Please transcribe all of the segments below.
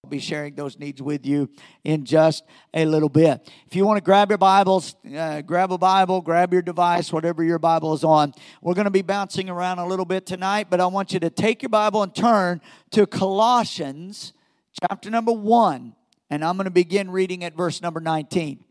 be sharing those needs with you in just a little bit. If you want to grab your Bibles, grab a Bible, grab your device, whatever your Bible is on. We're going to be bouncing around a little bit tonight, but I want you to take your Bible and turn to Colossians chapter number 1, and I'm going to begin reading at verse number 19.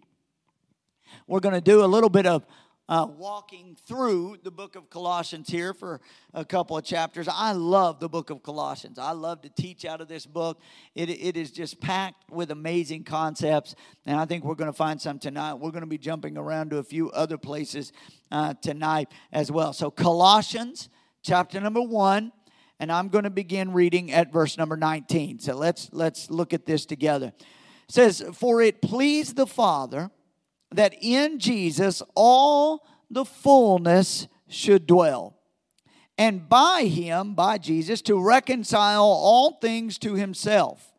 We're going to do a little bit of walking through the book of Colossians here for a couple of chapters. I love the book of Colossians. I love to teach out of this book. It is just packed with amazing concepts, and I think we're going to find some tonight. We're going to be jumping around to a few other places tonight as well. So Colossians chapter number 1, and I'm going to begin reading at verse number 19. So let's look at this together. It says, "For it pleased the Father that in Jesus all the fullness should dwell, and by him," by Jesus, "to reconcile all things to himself.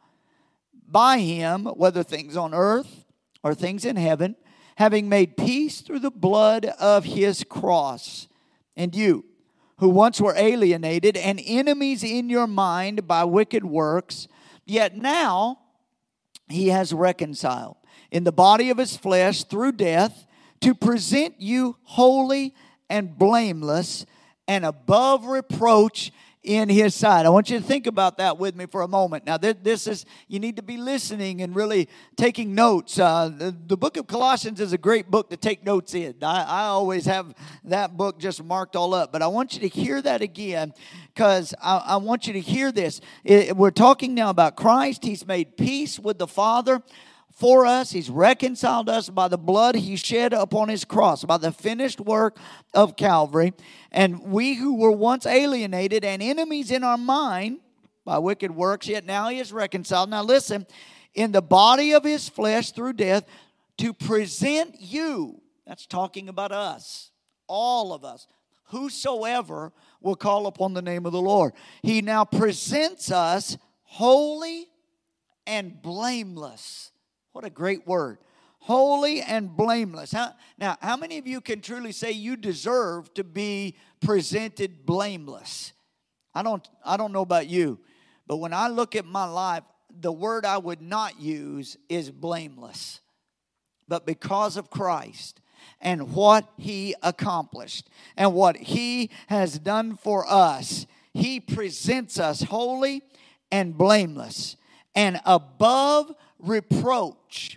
By him, whether things on earth or things in heaven, having made peace through the blood of his cross. And you, who once were alienated and enemies in your mind by wicked works, yet now he has reconciled in the body of his flesh through death, to present you holy and blameless and above reproach in his sight." I want you to think about that with me for a moment. Now, this is, you need to be listening and really taking notes. The book of Colossians is a great book to take notes in. I always have that book just marked all up. But I want you to hear that again, because I want you to hear this. We're talking now about Christ. He's made peace with the Father for us. He's reconciled us by the blood he shed upon his cross, by the finished work of Calvary. And we who were once alienated and enemies in our mind by wicked works, yet now he is reconciled. Now listen, in the body of his flesh through death, to present you, that's talking about us, all of us, whosoever will call upon the name of the Lord. He now presents us holy and blameless. What a great word. Holy and blameless. Now, how many of you can truly say you deserve to be presented blameless? I don't know about you, but when I look at my life, the word I would not use is blameless. But because of Christ and what he accomplished and what he has done for us, he presents us holy and blameless and above reproach.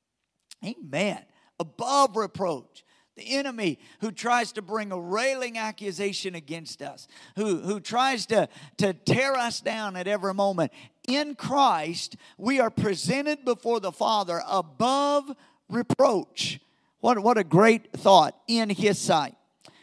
Amen. Above reproach. The enemy who tries to bring a railing accusation against us, who tries to tear us down at every moment. In Christ, we are presented before the Father above reproach. What a great thought in his sight.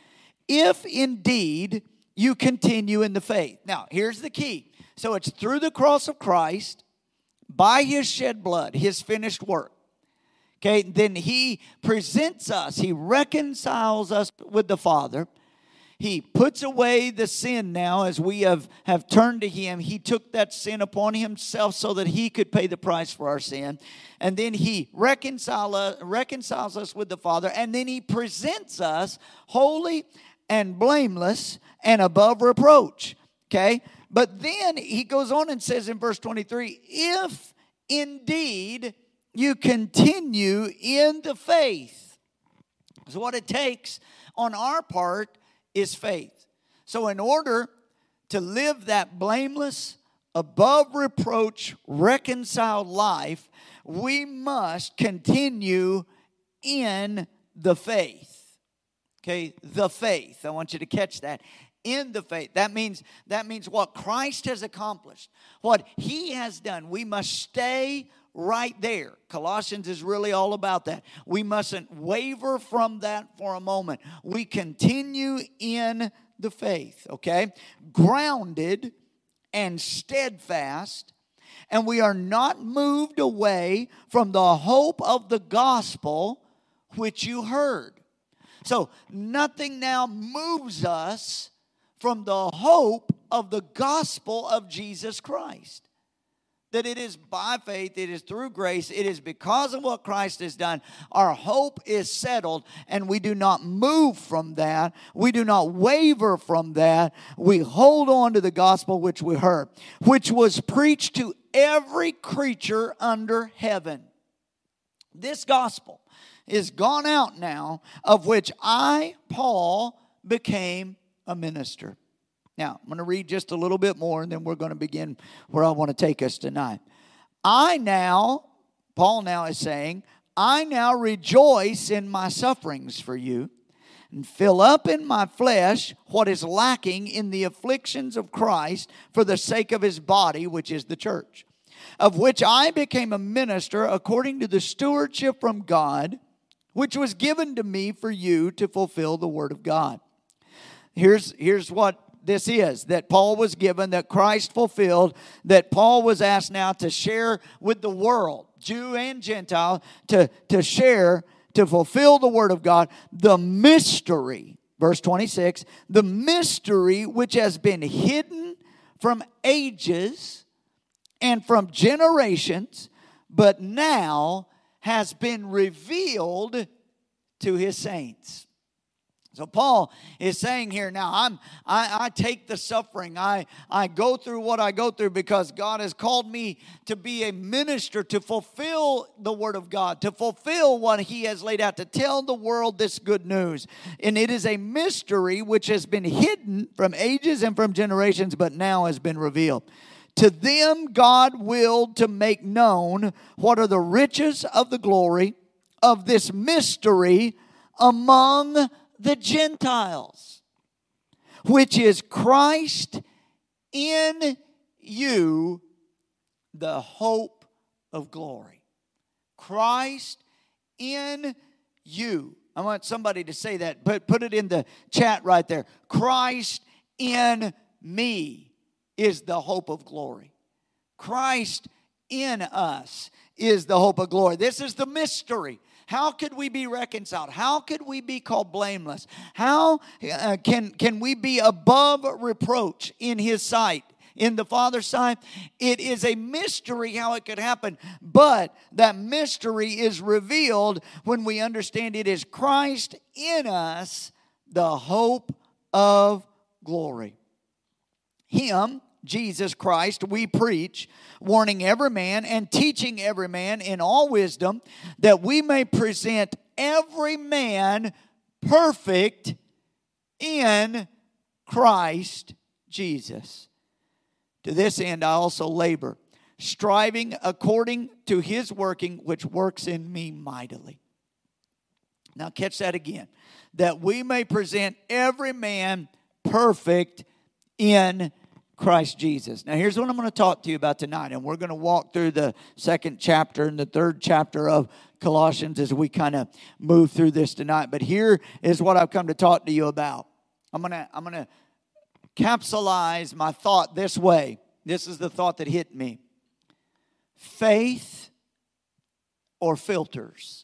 If indeed you continue in the faith. Now, here's the key. So it's through the cross of Christ, by his shed blood, his finished work. Okay, then he presents us, he reconciles us with the Father. He puts away the sin now as we have turned to him. He took that sin upon himself so that he could pay the price for our sin. And then he reconciles us with the Father. And then he presents us holy and blameless and above reproach. Okay? But then he goes on and says in verse 23, if indeed you continue in the faith. So what it takes on our part is faith. So in order to live that blameless, above reproach, reconciled life, we must continue in the faith. Okay, the faith. I want you to catch that. In the faith. That means what Christ has accomplished, what he has done. We must stay right there. Colossians is really all about that. We mustn't waver from that for a moment. We continue in the faith, okay? Grounded and steadfast, and we are not moved away from the hope of the gospel which you heard. So nothing now moves us from the hope of the gospel of Jesus Christ. That it is by faith, it is through grace, it is because of what Christ has done. Our hope is settled, and we do not move from that. We do not waver from that. We hold on to the gospel which we heard, which was preached to every creature under heaven. This gospel is gone out now, of which I, Paul, became a minister. Now, I'm going to read just a little bit more, and then we're going to begin where I want to take us tonight. Paul now is saying, I now rejoice in my sufferings for you, and fill up in my flesh what is lacking in the afflictions of Christ for the sake of his body, which is the church, of which I became a minister according to the stewardship from God, which was given to me for you to fulfill the word of God. Here's what this is, that Paul was given, that Christ fulfilled, that Paul was asked now to share with the world, Jew and Gentile, to share, to fulfill the word of God, the mystery, verse 26, the mystery which has been hidden from ages and from generations, but now has been revealed to his saints. So Paul is saying here now, I take the suffering. I go through what I go through because God has called me to be a minister, to fulfill the word of God, to fulfill what he has laid out, to tell the world this good news. And it is a mystery which has been hidden from ages and from generations, but now has been revealed. To them God willed to make known what are the riches of the glory of this mystery among the Gentiles, which is Christ in you, the hope of glory. Christ in you. I want somebody to say that. Put it in the chat right there. Christ in me is the hope of glory. Christ in us is the hope of glory. This is the mystery. How could we be reconciled? How could we be called blameless? How can we be above reproach in his sight, in the Father's sight? It is a mystery how it could happen, but that mystery is revealed when we understand it is Christ in us, the hope of glory. Him, Jesus Christ, we preach, warning every man and teaching every man in all wisdom, that we may present every man perfect in Christ Jesus. To this end I also labor, striving according to his working, which works in me mightily. Now catch that again. That we may present every man perfect in Christ Jesus. Now here's what I'm going to talk to you about tonight, and we're going to walk through the second chapter and the third chapter of Colossians as we kind of move through this tonight. But here is what I've come to talk to you about. I'm going to capsulize my thought this way. This is the thought that hit me. Faith or filters?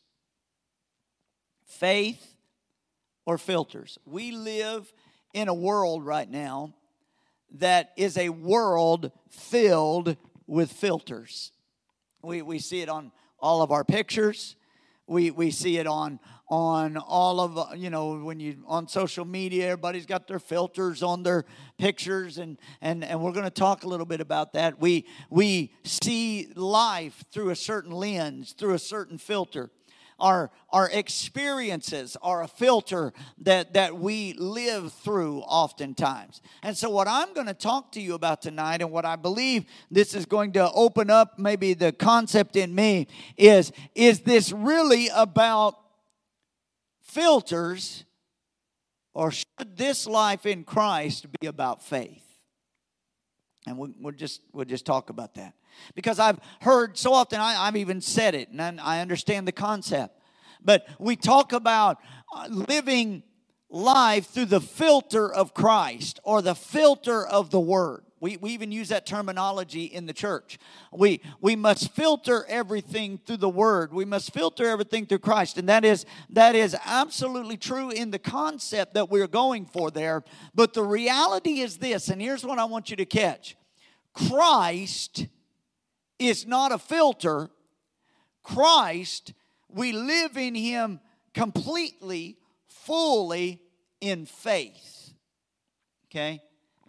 Faith or filters? We live in a world right now that is a world filled with filters. We see it on all of our pictures. We see it on all of, when you on social media, everybody's got their filters on their pictures, and we're going to talk a little bit about that. We see life through a certain lens, through a certain filter. Our experiences are a filter that we live through oftentimes. And so what I'm going to talk to you about tonight, and what I believe this is going to open up maybe the concept in me, is this really about filters, or should this life in Christ be about faith? And we'll just talk about that. Because I've heard so often, I've even said it, and I understand the concept. But we talk about living life through the filter of Christ, or the filter of the Word. We even use that terminology in the church. We must filter everything through the Word. We must filter everything through Christ. And that is absolutely true in the concept that we're going for there. But the reality is this, and here's what I want you to catch. Christ is not a filter. Christ, we live in Him completely, fully in faith. Okay?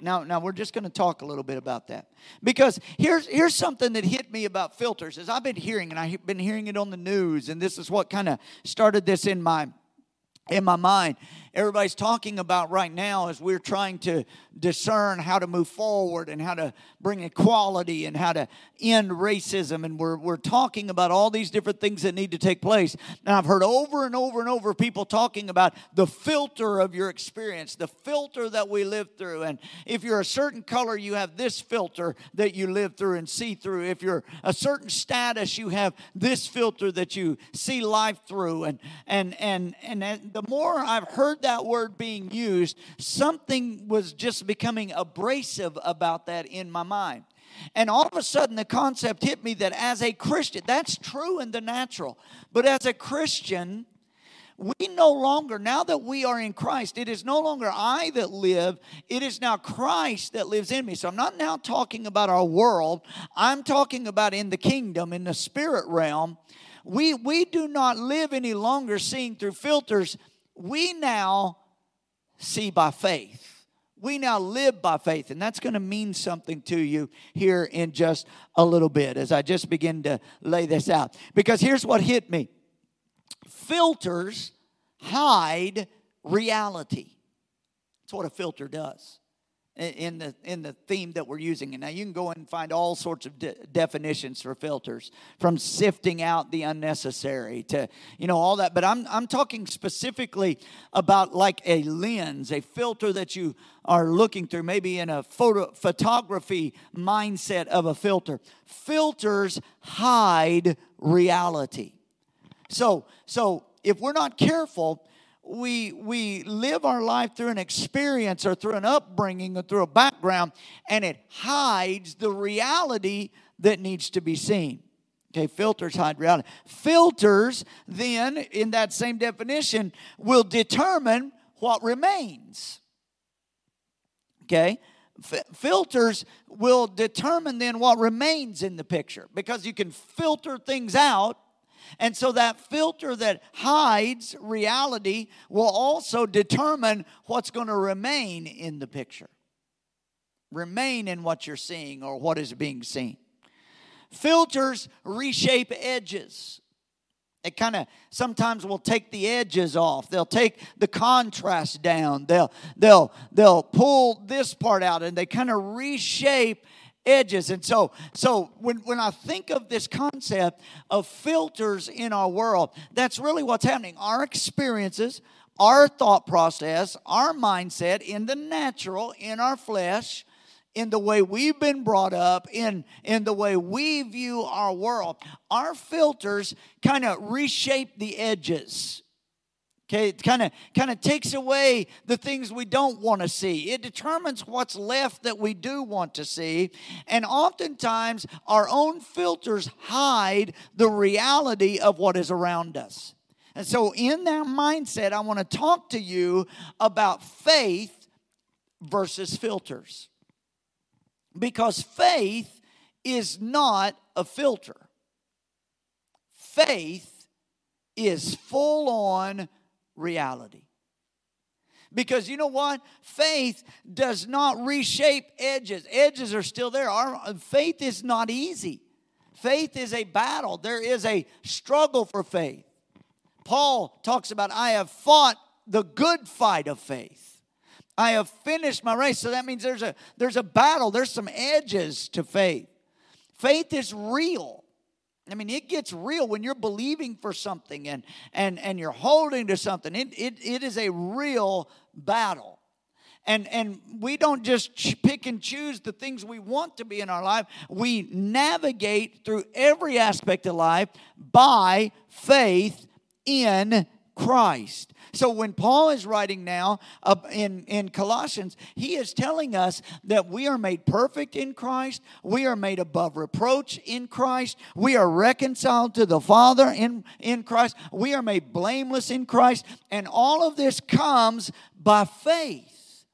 Now we're just going to talk a little bit about that. Because here's something that hit me about filters. As I've been hearing, and I've been hearing it on the news, and this is what kind of started this in my mind. Everybody's talking about right now as we're trying to discern how to move forward and how to bring equality and how to end racism. And we're talking about all these different things that need to take place. And I've heard over and over and over people talking about the filter of your experience, the filter that we live through. And if you're a certain color, you have this filter that you live through and see through. If you're a certain status, you have this filter that you see life through. And the more I've heard that word being used, something was just becoming abrasive about that in my mind. And all of a sudden the concept hit me that as a Christian, that's true in the natural, but as a Christian, we no longer, now that we are in Christ, it is no longer I that live, it is now Christ that lives in me. So I'm not now talking about our world, I'm talking about in the kingdom, in the spirit realm. We do not live any longer seeing through filters. We now see by faith. We now live by faith. And that's going to mean something to you here in just a little bit as I just begin to lay this out. Because here's what hit me. Filters hide reality. That's what a filter does in the theme that we're using. And now you can go and find all sorts of definitions for filters, from sifting out the unnecessary to, all that. But I'm talking specifically about like a lens, a filter that you are looking through, maybe in a photography mindset of a filter. Filters hide reality. So if we're not careful, we live our life through an experience or through an upbringing or through a background, and it hides the reality that needs to be seen. Okay, filters hide reality. Filters, then, in that same definition, will determine what remains. Okay? Filters will determine then what remains in the picture, because you can filter things out. And so that filter that hides reality will also determine what's going to remain in the picture. Remain in what you're seeing or what is being seen. Filters reshape edges. It kind of sometimes will take the edges off. They'll take the contrast down. They'll pull this part out, and they kind of reshape edges. And so when I think of this concept of filters in our world, that's really what's happening. Our experiences, our thought process, our mindset in the natural, in our flesh, in the way we've been brought up, in the way we view our world, our filters kind of reshape the edges. Okay, it kind of takes away the things we don't want to see. It determines what's left that we do want to see. And oftentimes, our own filters hide the reality of what is around us. And so in that mindset, I want to talk to you about faith versus filters. Because faith is not a filter. Faith is full-on reality. Because you know what? Faith does not reshape edges. Edges are still there. Our faith is not easy. Faith is a battle. There is a struggle for faith. Paul talks about, I have fought the good fight of faith. I have finished my race. So that means there's a battle. There's some edges to faith. Faith is real. I mean, it gets real when you're believing for something and you're holding to something. It is a real battle. And we don't just pick and choose the things we want to be in our life. We navigate through every aspect of life by faith in Christ. So when Paul is writing now in Colossians, he is telling us that we are made perfect in Christ. We are made above reproach in Christ. We are reconciled to the Father in Christ. We are made blameless in Christ. And all of this comes by faith.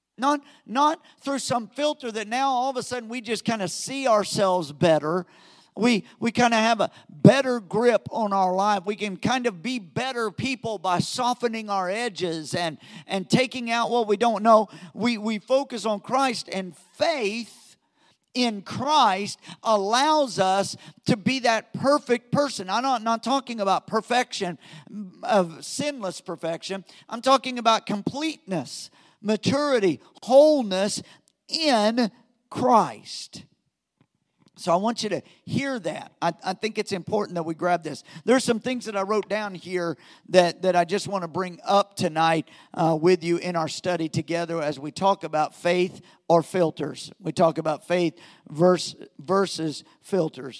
Not through some filter that now all of a sudden we just kind of see ourselves better. we kind of have a better grip on our life. We can kind of be better people by softening our edges and taking out what we don't know. We focus on Christ, and faith in Christ allows us to be that perfect person. I'm not talking about perfection, of sinless perfection. I'm talking about completeness, maturity, wholeness in Christ. So I want you to hear that. I think it's important that we grab this. There's some things that I wrote down here that I just want to bring up tonight with you in our study together as we talk about faith or filters. We talk about faith versus filters.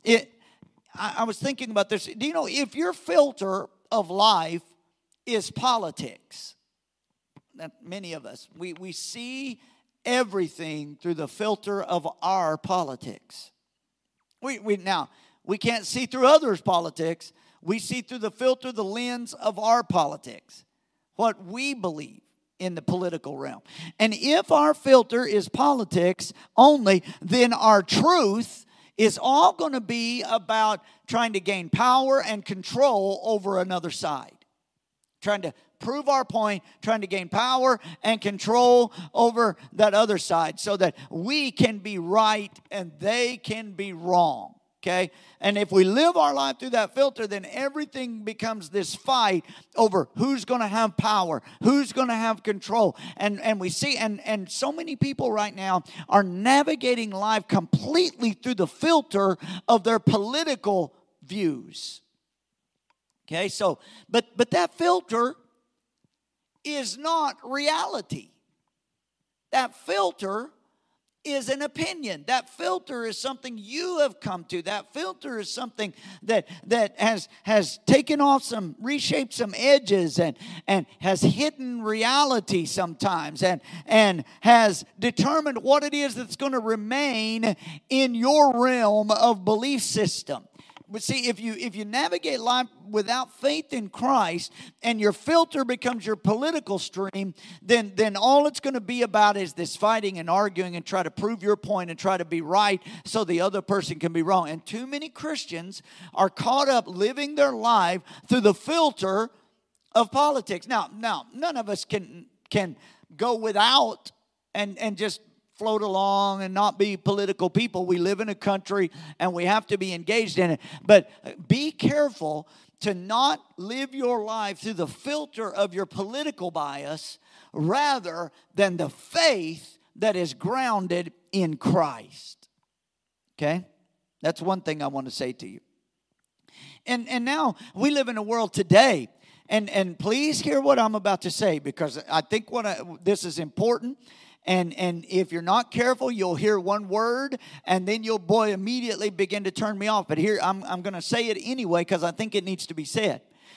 I was thinking about this. Do you know, if your filter of life is politics, that many of us, we see everything through the filter of our politics. Now, we can't see through others' politics. We see through the filter, the lens of our politics, what we believe in the political realm. And if our filter is politics only, then our truth is all going to be about trying to gain power and control over another side. Trying to prove our point, trying to gain power and control over that other side so that we can be right and they can be wrong. Okay? And if we live our life through that filter, then everything becomes this fight over who's going to have power, who's going to have control. And we see, and so many people right now are navigating life completely through the filter of their political views. Okay, so, but that filter is not reality. That filter is an opinion. That filter is something you have come to. That filter is something that has taken off reshaped some edges and has hidden reality sometimes and has determined what it is that's going to remain in your realm of belief system. But see, if you navigate life without faith in Christ and your filter becomes your political stream, then all it's going to be about is this fighting and arguing and try to prove your point and try to be right so the other person can be wrong. And too many Christians are caught up living their life through the filter of politics. Now none of us can go without and just float along and not be political people. We live in a country and we have to be engaged in it. But be careful to not live your life through the filter of your political bias rather than the faith that is grounded in Christ. Okay? That's one thing I want to say to you. And now we live in a world today, and please hear what I'm about to say, because I think this is important. And if you're not careful, you'll hear one word, and then you'll immediately begin to turn me off. But here, I'm going to say it anyway because I think it needs to be said.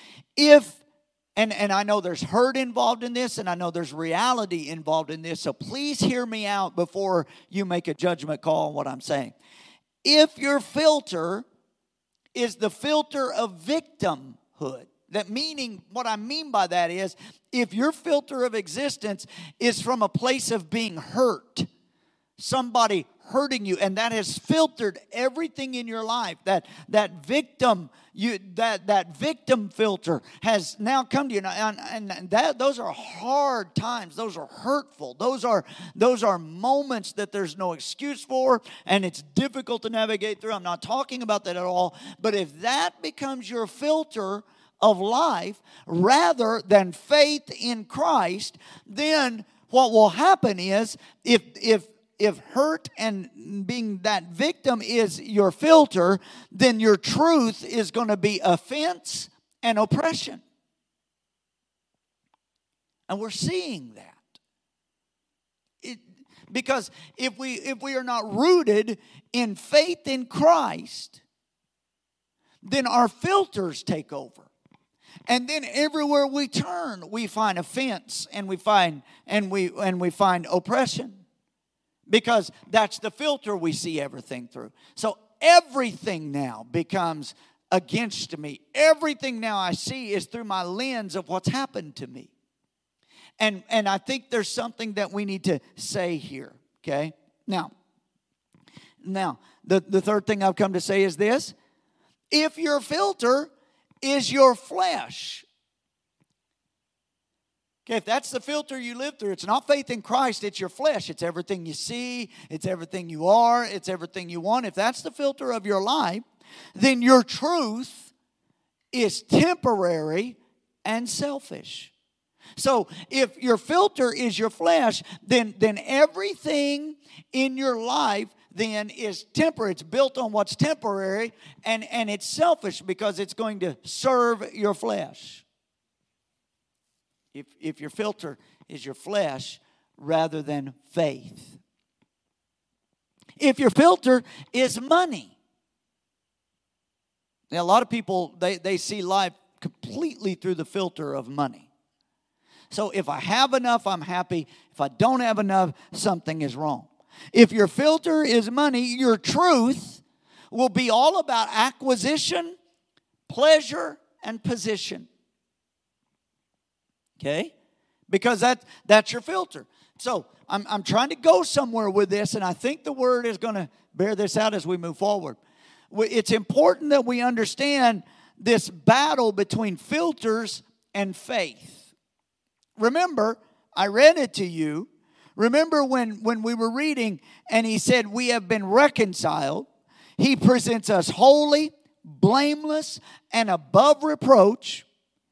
And I know there's hurt involved in this, and I know there's reality involved in this, so please hear me out before you make a judgment call on what I'm saying. If your filter is the filter of victimhood, that meaning, what I mean by that is, if your filter of existence is from a place of being hurt, somebody hurting you, and that has filtered everything in your life, that victim filter has now come to you, and those are hard times. Those are hurtful. Those are moments that there's no excuse for, and it's difficult to navigate through. I'm not talking about that at all. But if that becomes your filter of life rather than faith in Christ, then what will happen is if hurt and being that victim is your filter, then your truth is going to be offense and oppression. And we're seeing that. Because if we are not rooted in faith in Christ, then our filters take over. And then everywhere we turn, we find offense and we find oppression. Because that's the filter we see everything through. So everything now becomes against me. Everything now I see is through my lens of what's happened to me. And I think there's something that we need to say here, okay? Now, Now, the third thing I've come to say is this. If your filter is your flesh. Okay, if that's the filter you live through, it's not faith in Christ, it's your flesh. It's everything you see, it's everything you are, it's everything you want. If that's the filter of your life, then your truth is temporary and selfish. So if your filter is your flesh, then everything in your life then is temporary. It's built on what's temporary, and it's selfish because it's going to serve your flesh. If your filter is your flesh rather than faith. If your filter is money. Now, a lot of people, they see life completely through the filter of money. So if I have enough, I'm happy. If I don't have enough, something is wrong. If your filter is money, your truth will be all about acquisition, pleasure, and position. Okay? Because that's your filter. So I'm trying to go somewhere with this, and I think the Word is going to bear this out as we move forward. It's important that we understand this battle between filters and faith. Remember, I read it to you. Remember when we were reading and he said we have been reconciled. He presents us holy, blameless, and above reproach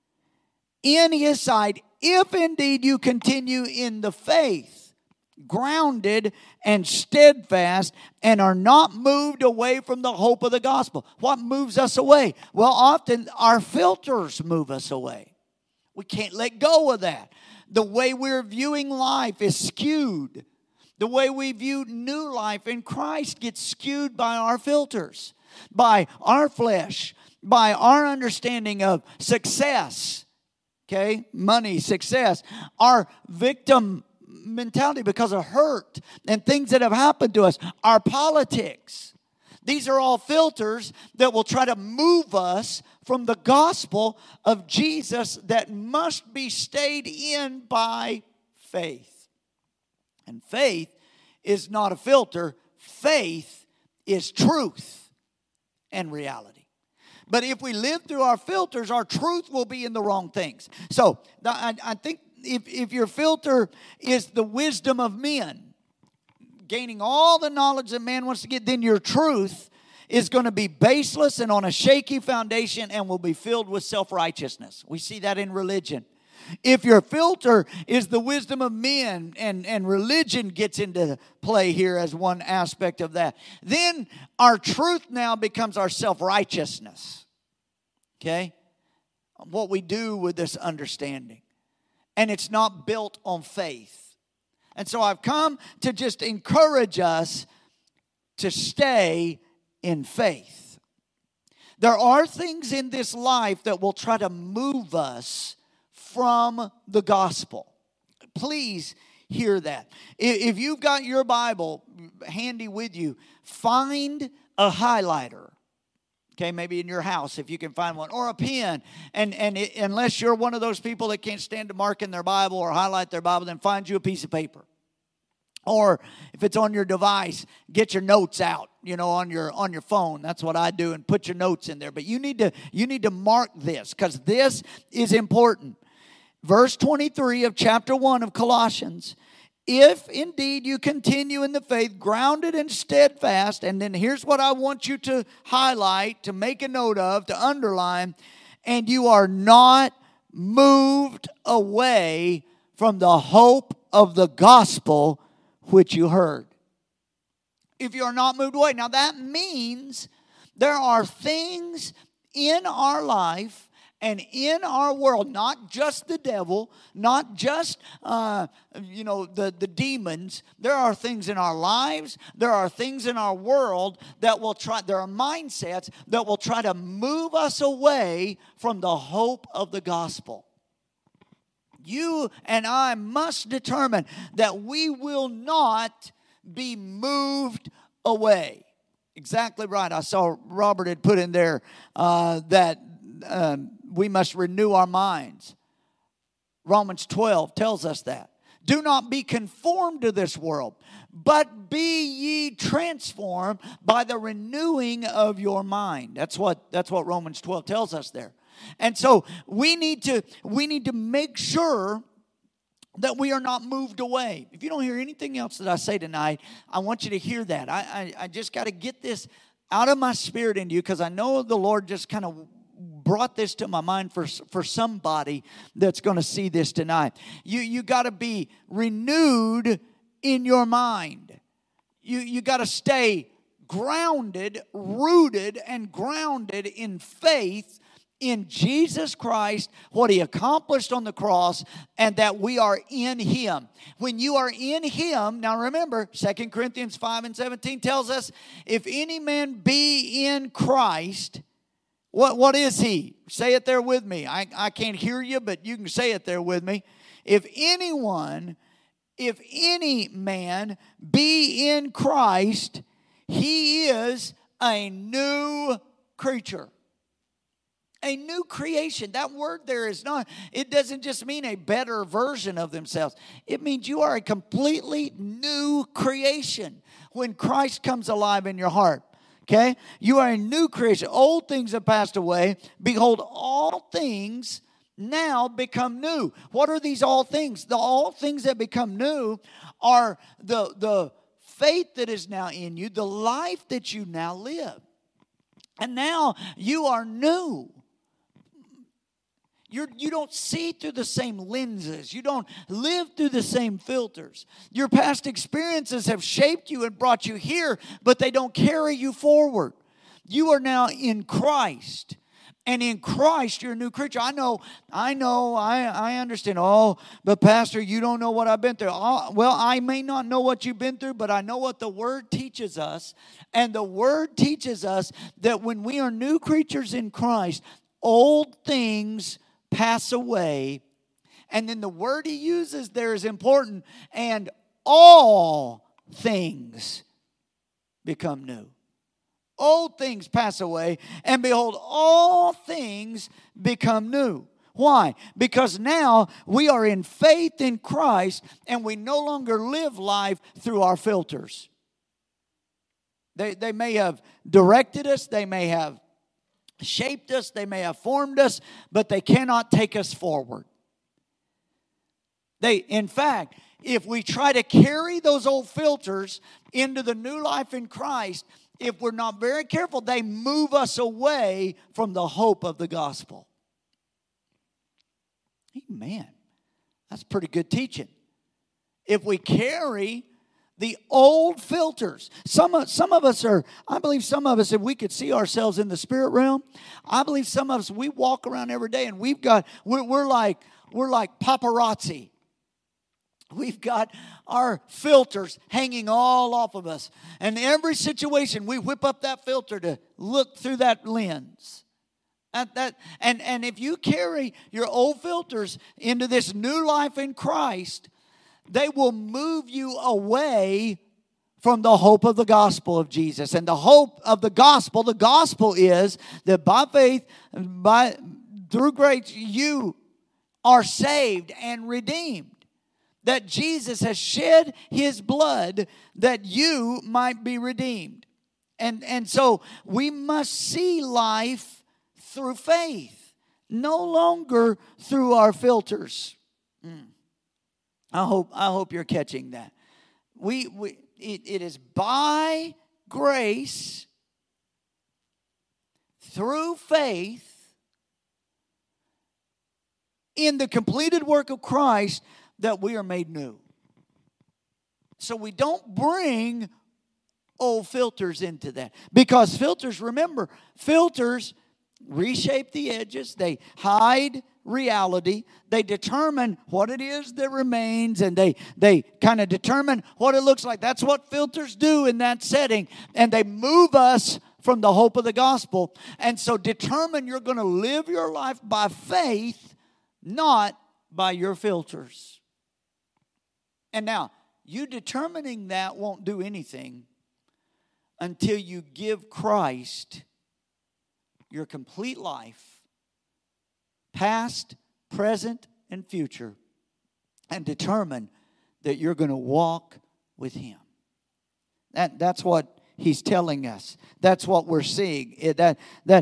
in his sight, if indeed you continue in the faith, grounded and steadfast, and are not moved away from the hope of the gospel. What moves us away? Well, often our filters move us away. We can't let go of that. The way we're viewing life is skewed. The way we view new life in Christ gets skewed by our filters, by our flesh, by our understanding of success. Okay, money, success, our victim mentality because of hurt and things that have happened to us, our politics. These are all filters that will try to move us from the gospel of Jesus that must be stayed in by faith. And faith is not a filter. Faith is truth and reality. But if we live through our filters, our truth will be in the wrong things. So I think if your filter is the wisdom of men, gaining all the knowledge that man wants to get, then your truth is going to be baseless and on a shaky foundation and will be filled with self-righteousness. We see that in religion. If your filter is the wisdom of men and religion gets into play here as one aspect of that, then our truth now becomes our self-righteousness. Okay? What we do with this understanding. And it's not built on faith. And so I've come to just encourage us to stay in faith. There are things in this life that will try to move us from the gospel. Please hear that. If you've got your Bible handy with you, find a highlighter. Okay, maybe in your house if you can find one, or a pen. And unless you're one of those people that can't stand to mark in their Bible or highlight their Bible, then find you a piece of paper. Or if it's on your device, get your notes out, on your phone. That's what I do, and put your notes in there. But you need to mark this because this is important. Verse 23 of chapter 1 of Colossians. If indeed you continue in the faith, grounded and steadfast, and then here's what I want you to highlight, to make a note of, to underline, and you are not moved away from the hope of the gospel which you heard. If you are not moved away. Now that means there are things in our life and in our world, not just the devil, not just the demons. There are things in our lives, there are things in our world that will try, there are mindsets that will try to move us away from the hope of the gospel. You and I must determine that we will not be moved away. Exactly right. I saw Robert had put in there that we must renew our minds. Romans 12 tells us that. Do not be conformed to this world, but be ye transformed by the renewing of your mind. That's what Romans 12 tells us there. And so we need to make sure that we are not moved away. If you don't hear anything else that I say tonight, I want you to hear that. I just got to get this out of my spirit into you, because I know the Lord just kind of brought this to my mind for somebody that's going to see this tonight. You got to be renewed in your mind. You got to stay grounded, rooted and grounded in faith in Jesus Christ, what He accomplished on the cross, and that we are in Him. When you are in Him, now remember, 2 Corinthians 5:17 tells us, if any man be in Christ, what is he? Say it there with me. I can't hear you, but you can say it there with me. If any man be in Christ, he is a new creature. A new creation. That word there is not, it doesn't just mean a better version of themselves. It means you are a completely new creation when Christ comes alive in your heart. Okay? You are a new creation. Old things have passed away. Behold, all things now become new. What are these all things? The all things that become new are the faith that is now in you, the life that you now live. And now you are new. You don't see through the same lenses. You don't live through the same filters. Your past experiences have shaped you and brought you here, but they don't carry you forward. You are now in Christ. And in Christ, you're a new creature. I understand. Oh, but Pastor, you don't know what I've been through. Well, I may not know what you've been through, but I know what the Word teaches us. And the Word teaches us that when we are new creatures in Christ, old things pass away. And then the word he uses there is important. And all things become new. Old things pass away, and behold, all things become new. Why? Because now we are in faith in Christ, and we no longer live life through our filters. They may have directed us, they may have shaped us, they may have formed us, but they cannot take us forward. In fact, if we try to carry those old filters into the new life in Christ, if we're not very careful, they move us away from the hope of the gospel. Amen. That's pretty good teaching. If we carry the old filters. Some of us are, I believe some of us, if we could see ourselves in the spirit realm, I believe some of us, we walk around every day and we're like paparazzi. We've got our filters hanging all off of us. And every situation, we whip up that filter to look through that lens. And if you carry your old filters into this new life in Christ, they will move you away from the hope of the gospel of Jesus. And the hope of the gospel is that by faith, through grace, you are saved and redeemed. That Jesus has shed His blood that you might be redeemed. And so we must see life through faith, no longer through our filters. I hope you're catching that. It is by grace, through faith, in the completed work of Christ, that we are made new. So we don't bring old filters into that. Because filters, remember, filters reshape the edges. They hide reality. They determine what it is that remains, and they kind of determine what it looks like. That's what filters do in that setting. And they move us from the hope of the gospel. And so determine you're going to live your life by faith, not by your filters. And now, you determining that won't do anything until you give Christ your complete life, past, present, and future, and determine that you're going to walk with Him. That's what He's telling us. That's what we're seeing. The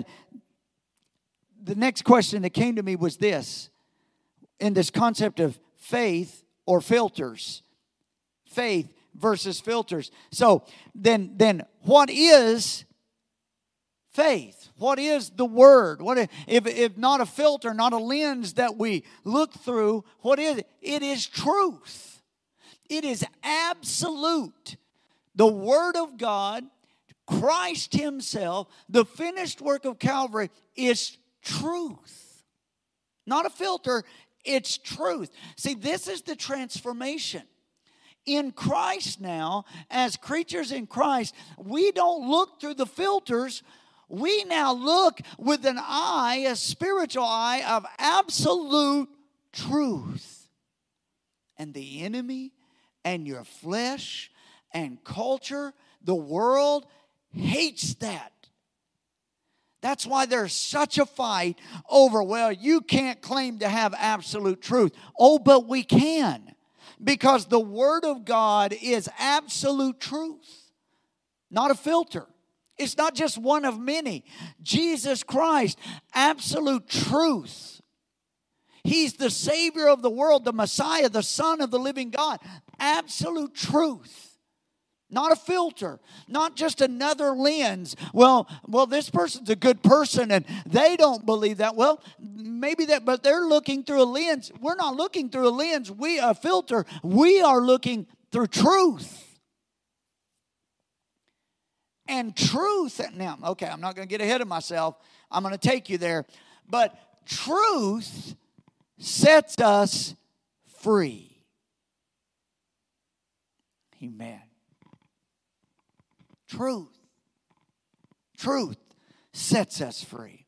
next question that came to me was this, in this concept of faith or filters. Faith versus filters. So then what is faith? What is the Word? What if not a filter, not a lens that we look through, what is it? It is truth. It is absolute. The Word of God, Christ Himself, the finished work of Calvary is truth. Not a filter, it's truth. See, this is the transformation. In Christ now, as creatures in Christ, we don't look through the filters. We now look with an eye, a spiritual eye of absolute truth. And the enemy and your flesh and culture, the world hates that. That's why there's such a fight over, well, you can't claim to have absolute truth. Oh, but we can. Because the Word of God is absolute truth, not a filter. It's not just one of many. Jesus Christ, absolute truth. He's the Savior of the world, the Messiah, the Son of the living God. Absolute truth. Not a filter, not just another lens. Well, this person's a good person and they don't believe that. Well, maybe that, but they're looking through a lens. We're not looking through a lens, a filter. We are looking through truth. And truth, now, okay, I'm not going to get ahead of myself. I'm going to take you there. But truth sets us free. Amen. Truth sets us free.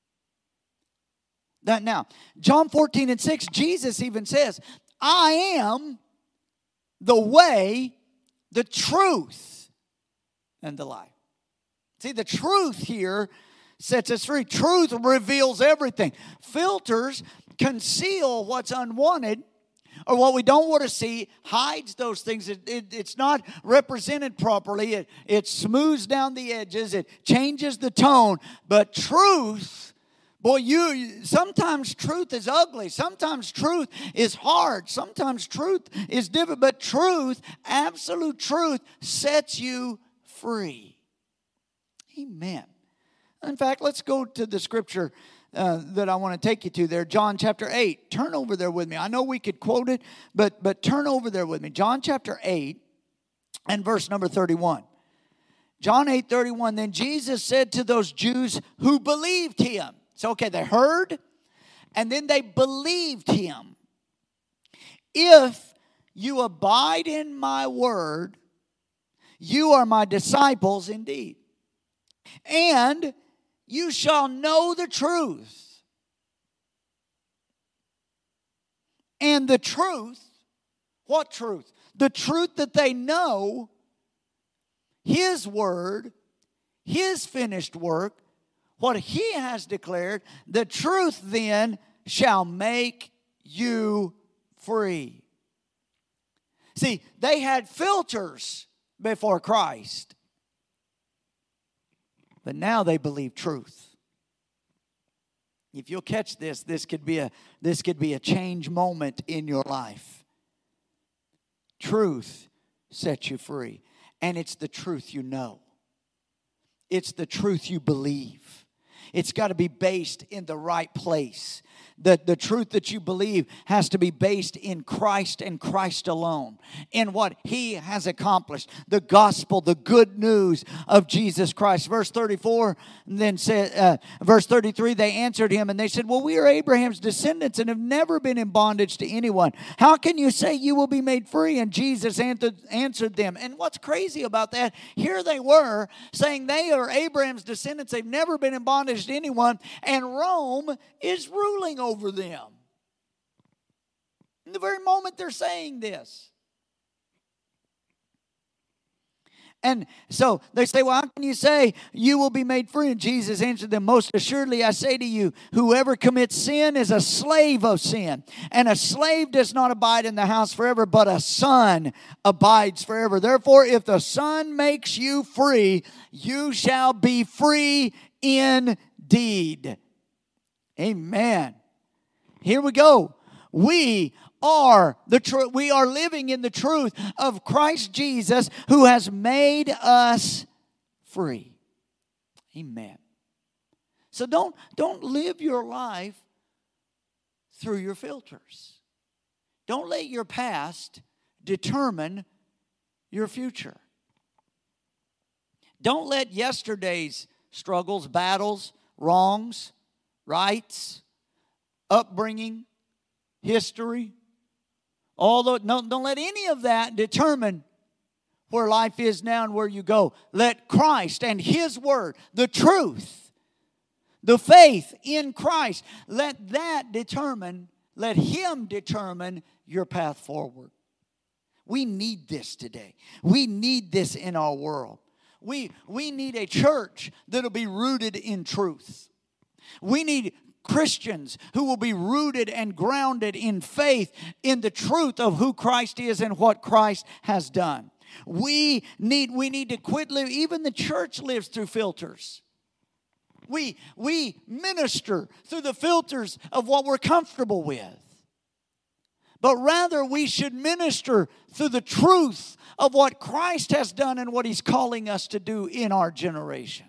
Now, John 14:6, Jesus even says, I am the way, the truth, and the life. See, the truth here sets us free. Truth reveals everything. Filters conceal what's unwanted, or what we don't want to see, hides those things. It's not represented properly. It smooths down the edges. It changes the tone. But truth, boy, sometimes truth is ugly. Sometimes truth is hard. Sometimes truth is different. But truth, absolute truth, sets you free. Amen. In fact, let's go to the scripture that I want to take you to there. John chapter 8. Turn over there with me. I know we could quote it, but turn over there with me. John chapter 8 and verse number 31. John 8:31. Then Jesus said to those Jews who believed Him. So, okay, they heard and then they believed Him. If you abide in my word, you are my disciples indeed. And you shall know the truth. And the truth, what truth? The truth that they know, His word, His finished work, what He has declared, the truth then shall make you free. See, they had filters before Christ. But now they believe truth. If you'll catch this, this could be a change moment in your life. Truth sets you free. And it's the truth you know. It's the truth you believe. It's got to be based in the right place. The truth that you believe has to be based in Christ and Christ alone, in what He has accomplished, the gospel, the good news of Jesus Christ. Verse 34, then said, verse 33, they answered Him and they said, well, we are Abraham's descendants and have never been in bondage to anyone. How can you say you will be made free? And Jesus answered them. And what's crazy about that, here they were saying they are Abraham's descendants. They've never been in bondage to anyone. And Rome is ruling over them. In the very moment they're saying this. And so they say, well, how can you say you will be made free? And Jesus answered them, most assuredly I say to you, whoever commits sin is a slave of sin. And a slave does not abide in the house forever, but a son abides forever. Therefore, if the Son makes you free, you shall be free indeed. Amen. Here we go. We are living in the truth of Christ Jesus, who has made us free. Amen. So don't live your life through your filters. Don't let your past determine your future. Don't let yesterday's struggles, battles, wrongs, rights, upbringing, history, don't let any of that determine where life is now and where you go. Let Christ and His Word, the truth, the faith in Christ, let Him determine your path forward. We need this today. We need this in our world. We need a church that will be rooted in truth. We need Christians who will be rooted and grounded in faith in the truth of who Christ is and what Christ has done. We need to quit living. Even the church lives through filters. We minister through the filters of what we're comfortable with. But rather we should minister through the truth of what Christ has done and what He's calling us to do in our generation.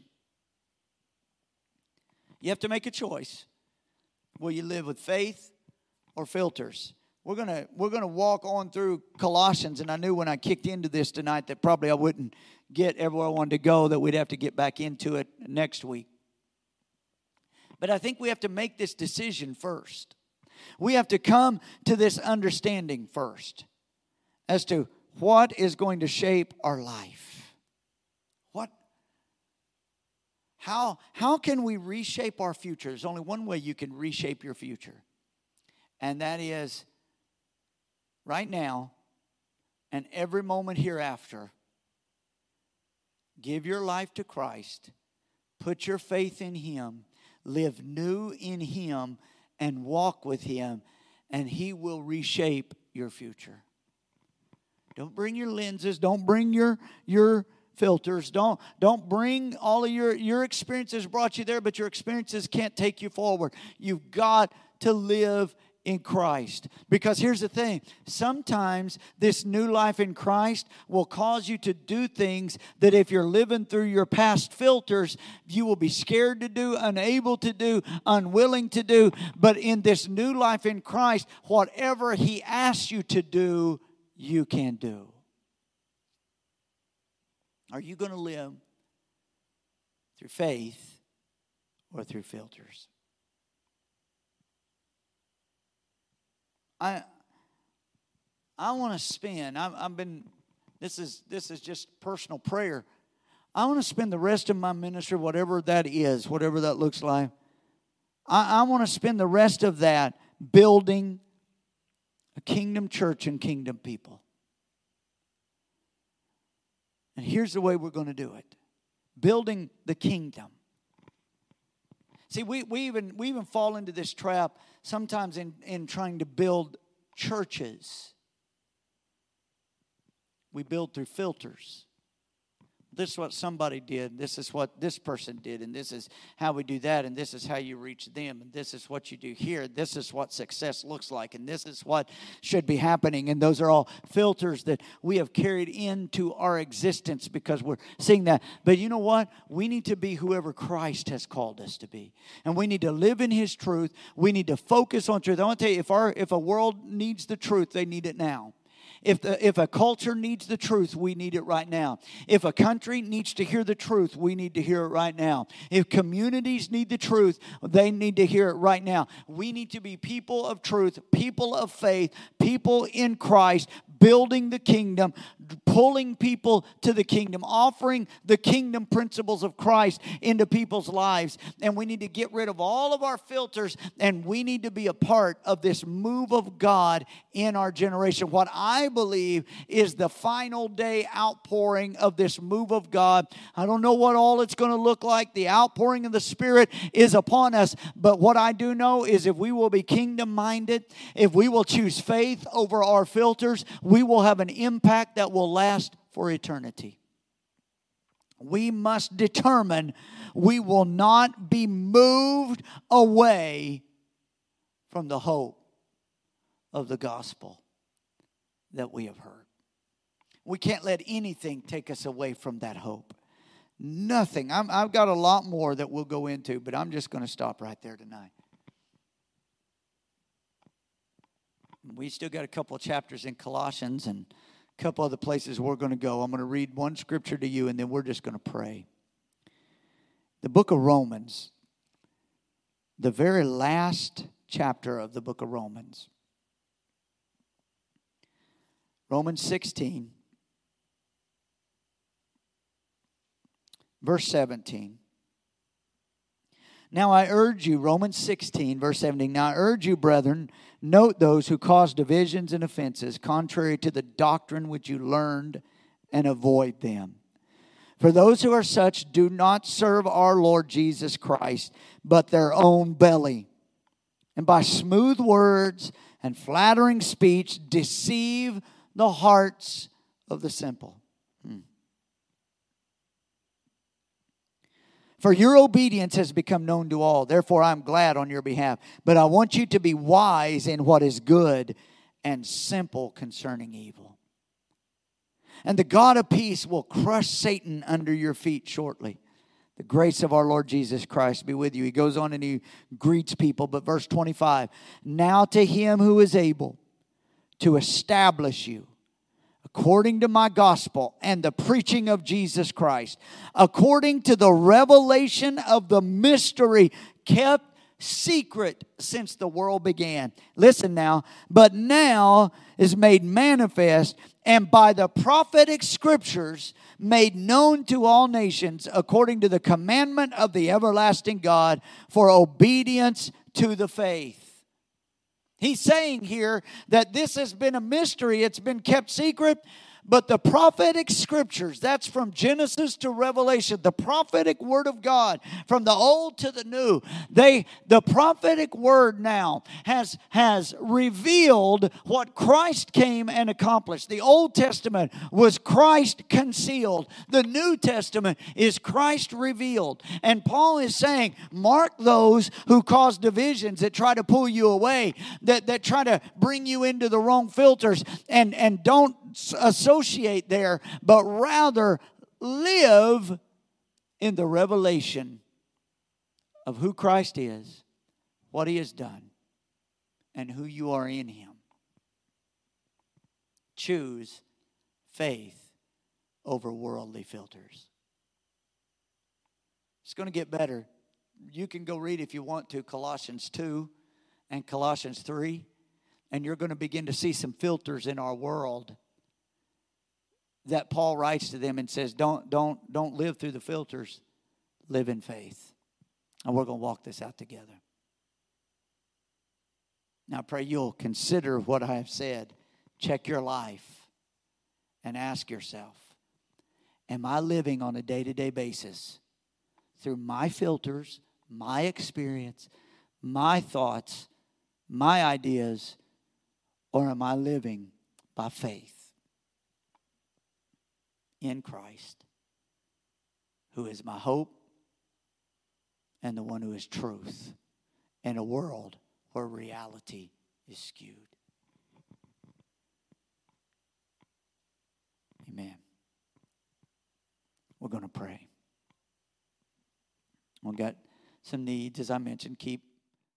You have to make a choice. Will you live with faith or filters? We're gonna walk on through Colossians, and I knew when I kicked into this tonight that probably I wouldn't get everywhere I wanted to go, that we'd have to get back into it next week. But I think we have to make this decision first. We have to come to this understanding first as to what is going to shape our life. How can we reshape our future? There's only one way you can reshape your future. And that is right now and every moment hereafter. Give your life to Christ. Put your faith in Him. Live new in Him and walk with Him. And He will reshape your future. Don't bring your lenses. Don't bring your filters. Don't bring all of your experiences brought you there, but your experiences can't take you forward. You've got to live in Christ. Because here's the thing. Sometimes this new life in Christ will cause you to do things that if you're living through your past filters, you will be scared to do, unable to do, unwilling to do. But in this new life in Christ, whatever He asks you to do, you can do. Are you going to live through faith or through filters? I want to spend. This is just personal prayer. I want to spend the rest of my ministry, whatever that is, whatever that looks like. I want to spend the rest of that building a kingdom church and kingdom people. And here's the way we're going to do it. Building the kingdom. See, we even fall into this trap sometimes in trying to build churches. We build through filters. This is what somebody did. This is what this person did. And this is how we do that. And this is how you reach them. And this is what you do here. This is what success looks like. And this is what should be happening. And those are all filters that we have carried into our existence because we're seeing that. But you know what? We need to be whoever Christ has called us to be. And we need to live in His truth. We need to focus on truth. I want to tell you, if a world needs the truth, they need it now. If a culture needs the truth, we need it right now. If a country needs to hear the truth, we need to hear it right now. If communities need the truth, they need to hear it right now. We need to be people of truth, people of faith, people in Christ, building the kingdom, pulling people to the kingdom, offering the kingdom principles of Christ into people's lives. And we need to get rid of all of our filters, and we need to be a part of this move of God in our generation. What I believe is the final day outpouring of this move of God. I don't know what all it's going to look like. The outpouring of the Spirit is upon us. But what I do know is if we will be kingdom-minded, if we will choose faith over our filters, we will have an impact that will last for eternity. We must determine we will not be moved away from the hope of the gospel that we have heard. We can't let anything take us away from that hope. Nothing. I've got a lot more that we'll go into, but I'm just going to stop right there tonight. We still got a couple of chapters in Colossians and a couple other places we're going to go. I'm going to read one scripture to you, and then we're just going to pray. The book of Romans, the very last chapter of the book of Romans. Romans 16, verse 17. Now I urge you, Romans 16, verse 17. Now I urge you, brethren, note those who cause divisions and offenses, contrary to the doctrine which you learned, and avoid them. For those who are such do not serve our Lord Jesus Christ, but their own belly. And by smooth words and flattering speech deceive the hearts of the simple. For your obedience has become known to all. Therefore, I'm glad on your behalf. But I want you to be wise in what is good and simple concerning evil. And the God of peace will crush Satan under your feet shortly. The grace of our Lord Jesus Christ be with you. He goes on and he greets people. But verse 25. Now to him who is able to establish you according to my gospel and the preaching of Jesus Christ, according to the revelation of the mystery kept secret since the world began. Listen now. But now is made manifest, and by the prophetic scriptures made known to all nations, according to the commandment of the everlasting God, for obedience to the faith. He's saying here that this has been a mystery. It's been kept secret. But the prophetic scriptures, that's from Genesis to Revelation, the prophetic word of God, from the old to the new, the prophetic word now has revealed what Christ came and accomplished. The Old Testament was Christ concealed. The New Testament is Christ revealed. And Paul is saying, mark those who cause divisions, that try to pull you away, that try to bring you into the wrong filters, and don't associate there, but rather live in the revelation of who Christ is, what He has done, and who you are in Him. Choose faith over worldly filters. It's going to get better. You can go read, if you want to, Colossians 2 and Colossians 3, and you're going to begin to see some filters in our world that Paul writes to them and says, don't live through the filters, live in faith. And we're going to walk this out together. Now I pray you'll consider what I have said. Check your life and ask yourself, am I living on a day-to-day basis through my filters, my experience, my thoughts, my ideas, or am I living by faith in Christ, who is my hope and the one who is truth in a world where reality is skewed? Amen. We're going to pray. We've got some needs, as I mentioned. Keep